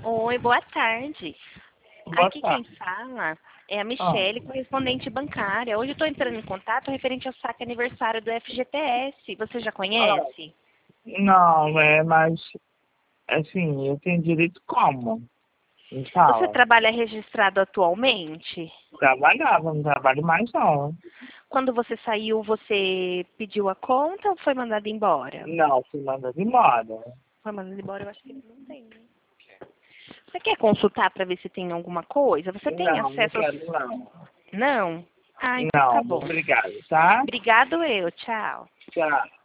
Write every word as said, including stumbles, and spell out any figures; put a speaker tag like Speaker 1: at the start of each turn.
Speaker 1: Oi, boa tarde.
Speaker 2: Boa
Speaker 1: Aqui quem
Speaker 2: tarde.
Speaker 1: fala é a
Speaker 2: Ah,
Speaker 1: Michele, correspondente bancária. Hoje eu estou entrando em contato referente ao saque aniversário do F G T S. Você já
Speaker 2: ah,
Speaker 1: conhece?
Speaker 2: não, é, mas, assim, eu tenho direito como? Me
Speaker 1: Você
Speaker 2: fala.
Speaker 1: trabalha registrado atualmente?
Speaker 2: Trabalhava, não trabalho mais não.
Speaker 1: Quando você saiu, você pediu a conta ou foi mandado embora?
Speaker 2: Não, fui mandado embora.
Speaker 1: Foi mandado embora, eu acho que não tem, né? Você quer consultar para ver se tem alguma coisa? Você tem
Speaker 2: Não, não
Speaker 1: acesso aos...
Speaker 2: quero não.
Speaker 1: Não? Ah, então tá
Speaker 2: Não,
Speaker 1: bom.
Speaker 2: obrigado, tá?
Speaker 1: Obrigado eu, tchau.
Speaker 2: Tchau.